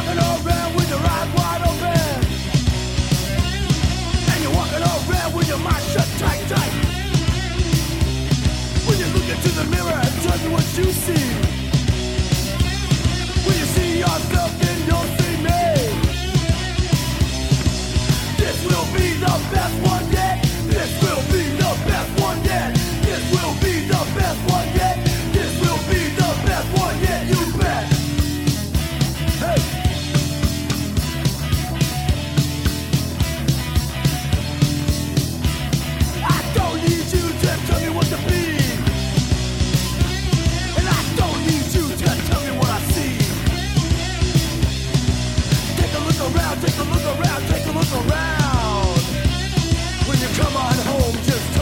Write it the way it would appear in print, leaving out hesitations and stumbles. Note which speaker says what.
Speaker 1: walking around with your eyes wide open, and you're walking around with your mind shut tight, tight. When you look into the mirror, tell me what you see. When you see yourself, then you'll see me. This will be the best one yet. This will be the best one yet. This will be the best one yet. This will be the best one yet. You bet. Hey. I don't need you to tell me what to be, and I don't need you to tell me what I see. Take a look around, take a look around, take a look around. When you come on home, just